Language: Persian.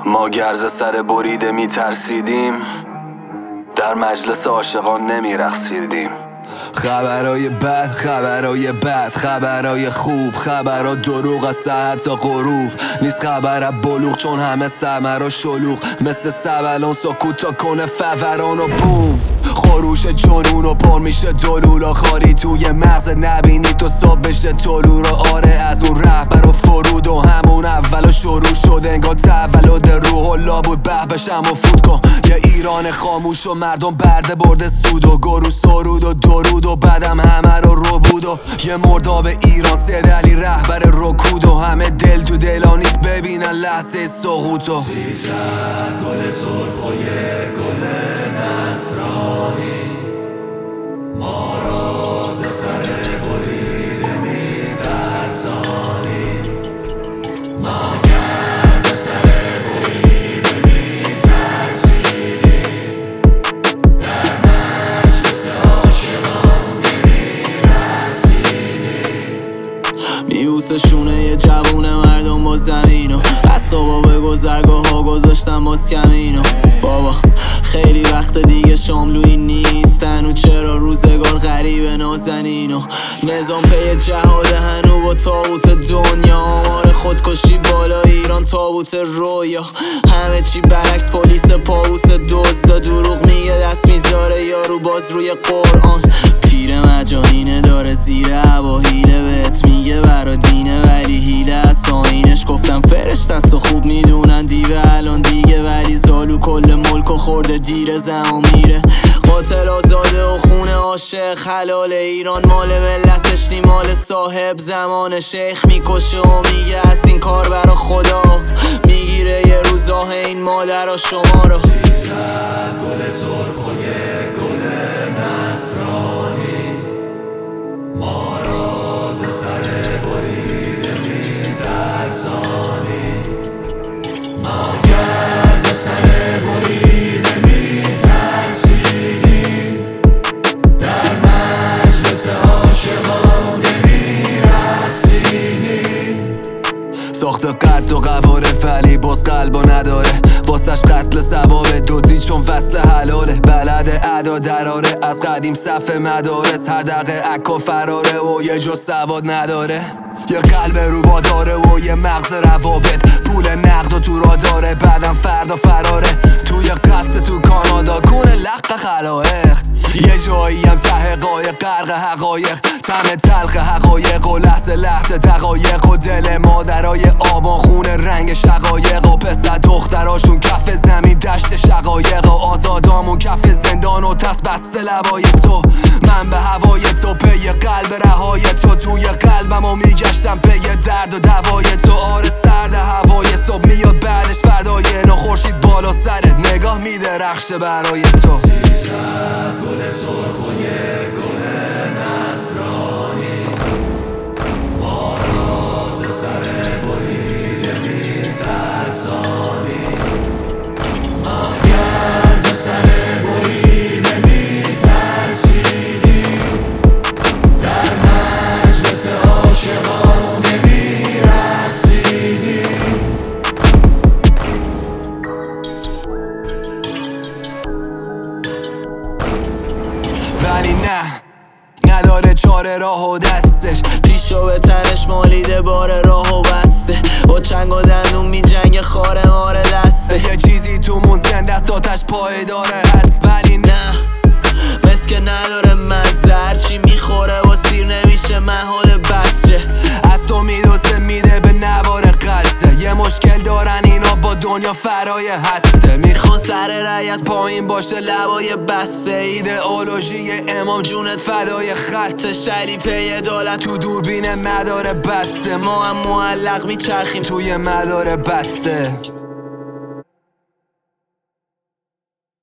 ما گرز سر بریده میترسیدیم، در مجلس عاشقان نمیرقصیدیم. خبرای بد، خبرای بد، خبرای خوب، خبرها دروغ از سحر تا غروب. نیست خبر بلوغ چون همه سمر و شلوغ، مثل سبلان سکوتا کنه فوران و بوم. خروش جنون و پر میشه دلولا، خاری توی مغز نبینی تو صبح بشه طلوع رو. آره از اون رهبر و فرود و همون اول شروع شد، انگار تولد روح الله بود. به بشم و فوت کن یه ایران خاموش و مردم برده برده سود و گرو سرود و درود و بعدم همه رو بود و یه مرداب ایران سید علی رهبر رکود و همه دل تو دلا نیست ببینن لحظه سقوطو. سیزد گل سرخ و یه گل نصرانی، ما را ز سر بریده میترسانی. ما گر ز سر بریده میترسیدیم، در مجلس عاشقان نمیرقصیدیم. میبوسشونه یه جوون مردم با زمینو، قصابا به گذرگاه ها گذاشتم باز کمینو. بابا خیلی وقت دیگه شاملویی نیستن و چرا روزگار غریب نازنینو. نظام پی جهاد هنو با تاغوت دنیا، آمار خودکشی بالا ایران تابوت رویا. همه چی برعکس پلیس پاووس دزدا، دروغ میگه دست میذاره یارو باز روی قرآن. پیر مجانینه داره زیر هوا حیله بهت میگه برا دینه، ولی حیله از آینش. گفتم فرشت است و خوب میدونن دیوه الان دیگه، ولی زالو کل ملک و خورده دیر زمان میره. قاتل آزاده و خونه عاشق حلال، ایران مال ملتش نی مال صاحب زمان. شیخ میکشه و میگه از این کار برا خدا، میگیره یه روزاه این مادر شما رو. سیزد گل سرخ و یه گل نصرانی، ما را ز سر بریده میترسانی. ما گر ز سر بریده میترسیدیم، در مجلس عاشقان نمیرقصیدیم. ساخت قد و قواره ولی باز قلبا نداره، واسش قتل ثواب دوزی چون فصل حلاله. بلد ادا دراره از قدیم صف مدارس، هر دقیقه عکا فراره و یه جا سواد نداره. یه قلب روبا داره و یه مغز روابط، پول نقد و تو را داره بعدم فردا فراره. توی قصد تو کانادا کنه لق خلایق، یه جایی هم ته قایق غرق حقایق. طعم تلخ حقایق و لحظه لحظه دقایق و دل مادرای آبان خونه رنگ شقایق و پسر دختراشون کف زمین دشت شقایق و آزادامون کف زندان و تس بسته لبای تو. من به هوای تو پی قلب رهای تو، توی قلبم و میگشتم پی درد و دوای تو. آره سرد هوای صبح میاد بعدش فردای نو، خورشید بالا سرت نگاه میدرخشه برای تو. سیزد گل سرخ و یه گل نصرانی، ما را ز سر بریده میترسانی. ما گر ز سر بریده میترسیدیم، در مجلس عاشقان نمیرقصیدیم. ولی نداره چاره راه و دستش، پیشو به تنش مالیده بار راه و بسته، با چنگ و دندون می جنگ خاره ماره دسته. یه چیزی تو مون زنده است آتش پایداره هست، ولی مثل که نداره مزه، هرچی میخوره و سیر نمیشه محال بسشه. از تو میدوزه میده به نوار قصه، یه مشکل دارن اینا با دنیا فرای هسته. میخوان سر رعیت پایین باشه لبای بسته، ایدئولوژی امام جونت فدای خط شلی پی عدالت تو دوربین مدار بسته. ما هم معلق میچرخیم توی مدار بسته.